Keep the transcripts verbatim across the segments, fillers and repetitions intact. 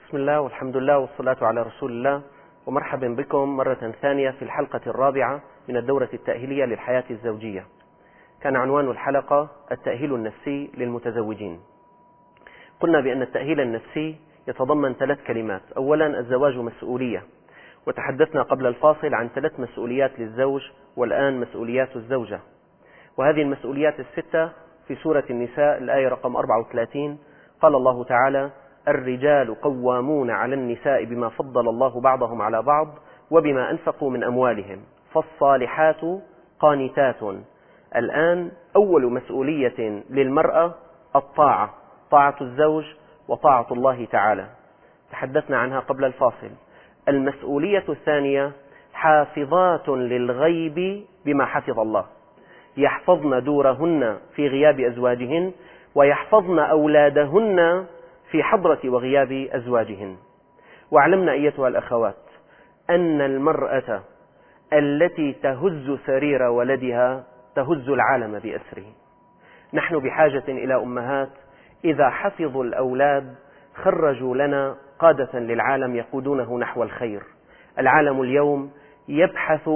بسم الله والحمد لله والصلاة على رسول الله، ومرحبا بكم مرة ثانية في الحلقة الرابعة من الدورة التأهيلية للحياة الزوجية. كان عنوان الحلقة التأهيل النفسي للمتزوجين. قلنا بأن التأهيل النفسي يتضمن ثلاث كلمات. أولا الزواج مسؤولية، وتحدثنا قبل الفاصل عن ثلاث مسؤوليات للزوج، والآن مسؤوليات الزوجة. وهذه المسؤوليات الستة في سورة النساء الآية رقم أربعة وثلاثين قال الله تعالى: الرجال قوامون على النساء بما فضل الله بعضهم على بعض وبما أنفقوا من أموالهم فالصالحات قانتات. الآن أول مسؤولية للمرأة الطاعة، طاعة الزوج وطاعة الله تعالى، تحدثنا عنها قبل الفاصل. المسؤولية الثانية حافظات للغيب بما حفظ الله، يحفظن دورهن في غياب أزواجهن ويحفظن أولادهن في حضرة وغياب أزواجهن. واعلمنا أيتها الأخوات أن المرأة التي تهز سرير ولدها تهز العالم بأسره. نحن بحاجة إلى أمهات إذا حفظوا الأولاد خرجوا لنا قادة للعالم يقودونه نحو الخير. العالم اليوم يبحث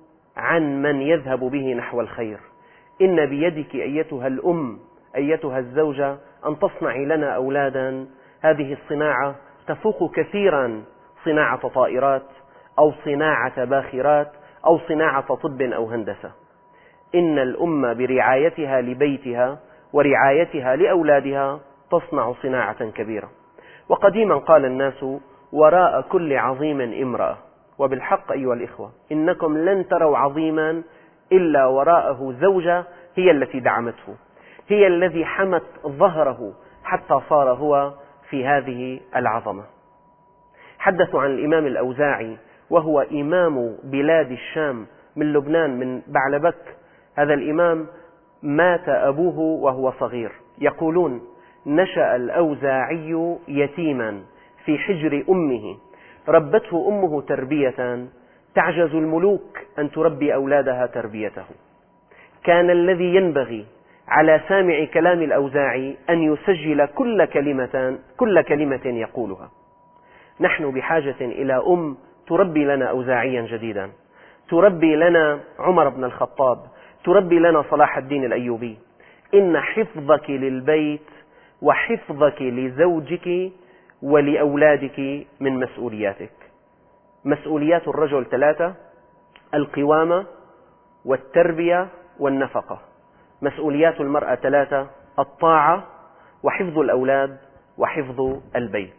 عن من يذهب به نحو الخير. إن بيدك أيتها الأم أيتها الزوجة أن تصنعي لنا أولادا هذه الصناعة تفوق كثيرا صناعة طائرات أو صناعة باخرات أو صناعة طب أو هندسة. إن الأم برعايتها لبيتها ورعايتها لأولادها تصنع صناعة كبيرة. وقديما قال الناس: وراء كل عظيم امرأة. وبالحق أيها الإخوة، إنكم لن تروا عظيما إلا وراءه زوجة هي التي دعمته، هي الذي حمت ظهره حتى صار هو في هذه العظمة. حدثوا عن الإمام الأوزاعي وهو إمام بلاد الشام من لبنان من بعلبك. هذا الإمام مات أبوه وهو صغير. يقولون: نشأ الأوزاعي يتيما في حجر أمه، ربته أمه تربية تعجز الملوك أن تربي أولادها تربيته. كان الذي ينبغي على سامع كلام الأوزاعي أن يسجل كل كلمة كل كلمة يقولها. نحن بحاجة إلى أم تربي لنا أوزاعيا جديدا، تربي لنا عمر بن الخطاب، تربي لنا صلاح الدين الأيوبي. إن حفظك للبيت وحفظك لزوجك ولأولادك من مسؤولياتك. مسؤوليات الرجل ثلاثة: القوامة والتربية والنفقة. مسؤوليات المرأة ثلاثة: الطاعة وحفظ الأولاد وحفظ البيت.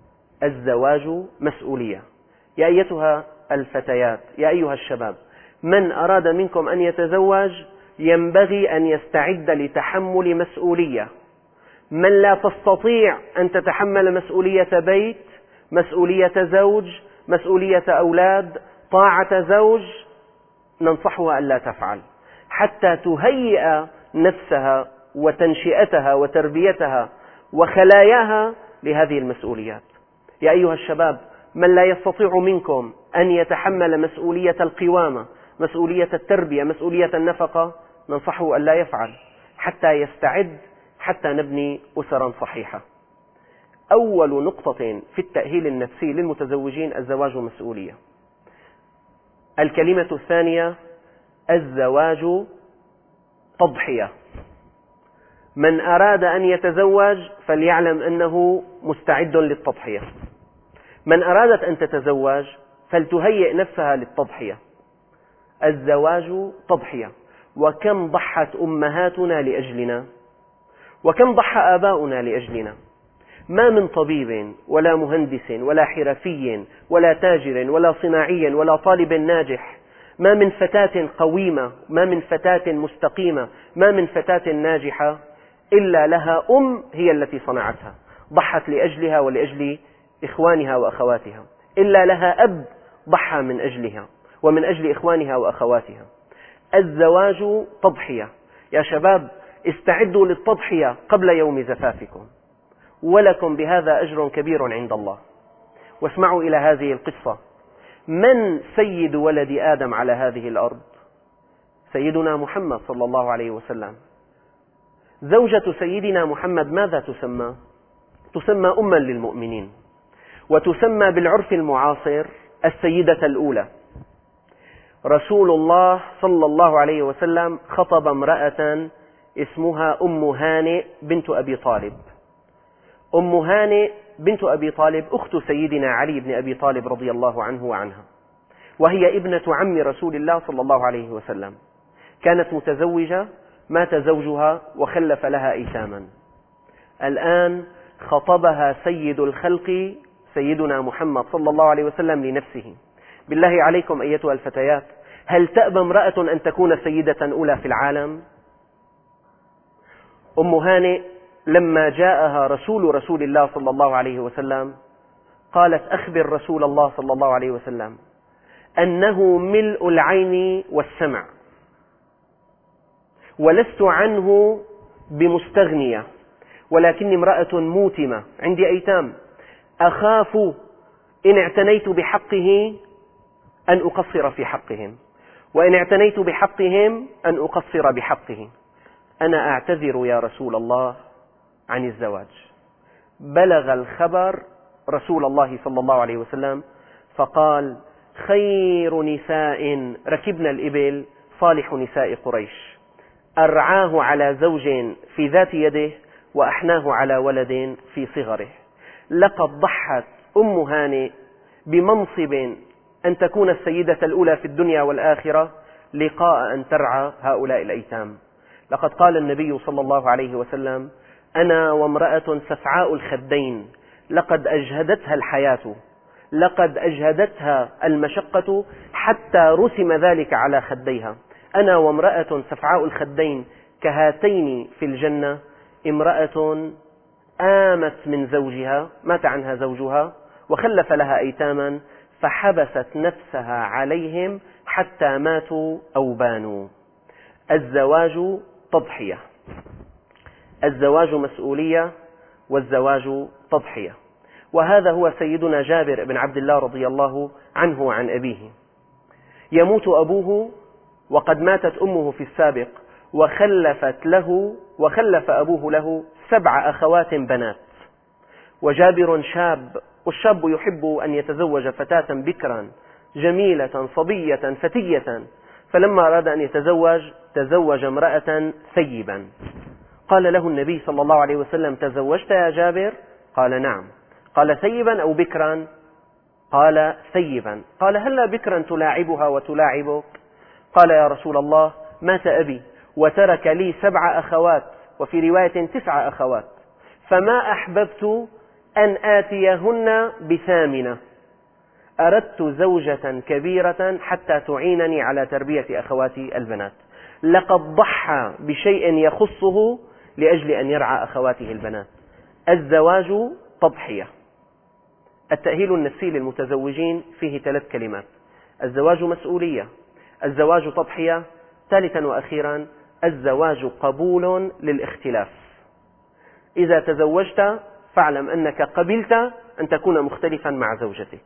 الزواج مسؤولية. يا أيتها الفتيات، يا أيها الشباب، من أراد منكم أن يتزوج ينبغي أن يستعد لتحمل مسؤولية. من لا تستطيع أن تتحمل مسؤولية بيت، مسؤولية زوج، مسؤولية أولاد، طاعة زوج، ننصحها ألا تفعل حتى تهيئ نفسها وتنشئتها وتربيتها وخلاياها لهذه المسؤوليات. يا أيها الشباب، من لا يستطيع منكم أن يتحمل مسؤولية القوامة، مسؤولية التربية، مسؤولية النفقة، ننصحه ألا يفعل حتى يستعد، حتى نبني أسرا صحيحة. أول نقطة في التأهيل النفسي للمتزوجين: الزواج مسؤولية. الكلمة الثانية: الزواج تضحية. من أراد أن يتزوج فليعلم أنه مستعد للتضحية. من أرادت أن تتزوج فلتهيئ نفسها للتضحية. الزواج تضحية. وكم ضحت أمهاتنا لأجلنا، وكم ضحى آباؤنا لأجلنا. ما من طبيب ولا مهندس ولا حرفي ولا تاجر ولا صناعي ولا طالب ناجح، ما من فتاة قويمة، ما من فتاة مستقيمة، ما من فتاة ناجحة إلا لها أم هي التي صنعتها، ضحت لأجلها ولأجل إخوانها وأخواتها. إلا لها أب ضحى من أجلها ومن أجل إخوانها وأخواتها. الزواج تضحية. يا شباب، استعدوا للتضحية قبل يوم زفافكم، ولكم بهذا أجر كبير عند الله. واسمعوا إلى هذه القصة. من سيد ولد آدم على هذه الأرض؟ سيدنا محمد صلى الله عليه وسلم. زوجة سيدنا محمد ماذا تسمى؟ تسمى أما للمؤمنين. وتسمى بالعرف المعاصر السيدة الأولى. رسول الله صلى الله عليه وسلم خطب امرأة اسمها أم هانئ بنت أبي طالب. أم هانئ بنت أبي طالب أخت سيدنا علي بن أبي طالب رضي الله عنه وعنها، وهي ابنة عم رسول الله صلى الله عليه وسلم. كانت متزوجة، مات زوجها وخلف لها أيتاما. الآن خطبها سيد الخلق سيدنا محمد صلى الله عليه وسلم لنفسه. بالله عليكم أيتها الفتيات، هل تأبى امرأة أن تكون سيدة أولى في العالم؟ أم هانئ لما جاءها رسول رسول الله صلى الله عليه وسلم قالت: أخبر رسول الله صلى الله عليه وسلم أنه ملء العين والسمع، ولست عنه بمستغنية، ولكني امرأة موتمة عندي أيتام، أخاف إن اعتنيت بحقه أن أقصر في حقهم، وإن اعتنيت بحقهم أن أقصر بحقه. أنا أعتذر يا رسول الله عن الزواج. بلغ الخبر رسول الله صلى الله عليه وسلم فقال: خير نساء ركبنا الإبل صالح نساء قريش، أرعاه على زوج في ذات يده وأحناه على ولد في صغره. لقد ضحت أم هانئ بمنصب أن تكون السيدة الأولى في الدنيا والآخرة لقاء أن ترعى هؤلاء الأيتام. لقد قال النبي صلى الله عليه وسلم: أنا وامرأة سفعاء الخدين لقد أجهدتها الحياة، لقد أجهدتها المشقة حتى رسم ذلك على خديها. أنا وامرأة سفعاء الخدين كهاتين في الجنة، امرأة آمت من زوجها، مات عنها زوجها وخلف لها أيتاما، فحبست نفسها عليهم حتى ماتوا أو بانوا. الزواج تضحية، الزواج مسؤولية، والزواج تضحية. وهذا هو سيدنا جابر بن عبد الله رضي الله عنه وعن أبيه. يموت أبوه وقد ماتت أمه في السابق، وخلفت له وخلف أبوه له سبع أخوات بنات، وجابر شاب، والشاب يحب أن يتزوج فتاة بكرا جميلة صبية فتية، فلما أراد أن يتزوج تزوج امرأة ثيبا. قال له النبي صلى الله عليه وسلم: تزوجت يا جابر؟ قال: نعم. قال: ثيبا أو بكرا؟ قال: ثيبا. قال: هلا بكرا تلاعبها وتلاعبك؟ قال: يا رسول الله، مات أبي وترك لي سبع أخوات، وفي رواية تسع أخوات، فما أحببت أن آتيهن بثامنة، أردت زوجة كبيرة حتى تعينني على تربية أخواتي البنات. لقد ضحى بشيء يخصه لأجل أن يرعى أخواته البنات. الزواج تضحية. التأهيل النفسي للمتزوجين فيه ثلاث كلمات: الزواج مسؤولية، الزواج تضحية، ثالثا وأخيرا الزواج قبول للاختلاف. إذا تزوجت فاعلم أنك قبلت أن تكون مختلفا مع زوجتك.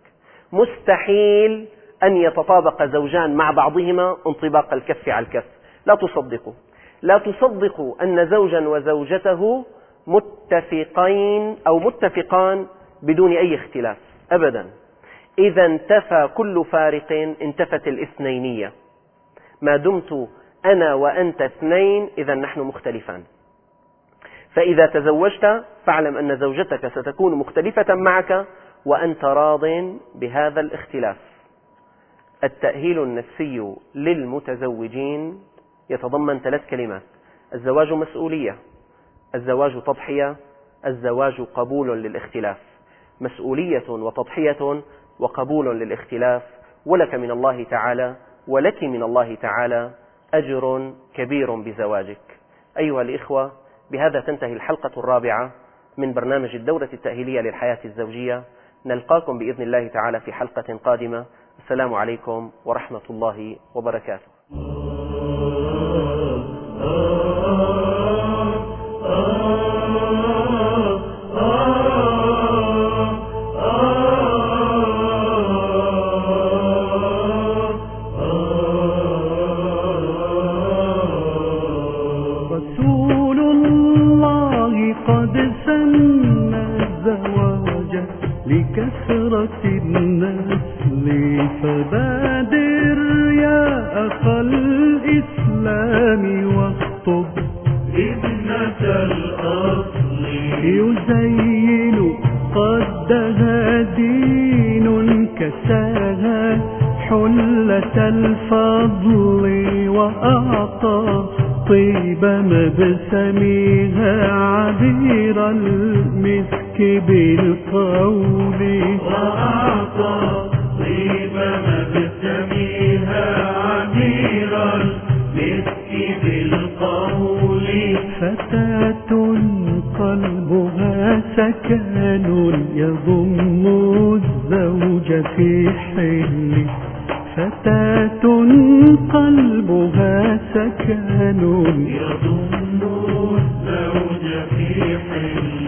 مستحيل أن يتطابق زوجان مع بعضهما انطباق الكف على الكف. لا تصدقوا لا تصدقوا أن زوجا وزوجته متفقين أو متفقان بدون أي اختلاف أبدا. إذا انتفى كل فارق انتفت الاثنينية. ما دمت أنا وأنت اثنين إذا نحن مختلفان. فإذا تزوجت فاعلم أن زوجتك ستكون مختلفة معك وأنت راض بهذا الاختلاف. التأهيل النفسي للمتزوجين يتضمن ثلاث كلمات: الزواج مسؤولية، الزواج تضحية، الزواج قبول للاختلاف. مسؤولية وتضحية وقبول للاختلاف. ولك من الله تعالى ولك من الله تعالى أجر كبير بزواجك. أيها الإخوة، بهذا تنتهي الحلقة الرابعة من برنامج الدورة التأهيلية للحياة الزوجية. نلقاكم بإذن الله تعالى في حلقة قادمة. السلام عليكم ورحمة الله وبركاته. رسول الله قد سن الزواج لكثرة النسل فبادر يا أخا الإسلام واخطب ابنة الأصل يزين قدها دين كساها حلة الفضل وأعطى طيب مبسمها عبير المسك بالقول وأعطى طيب مبسمها عبير المسك بالقول فتاة قلبها سكن يضم الزوج في حل فتاة قلبها سكن يضم الزوج في حل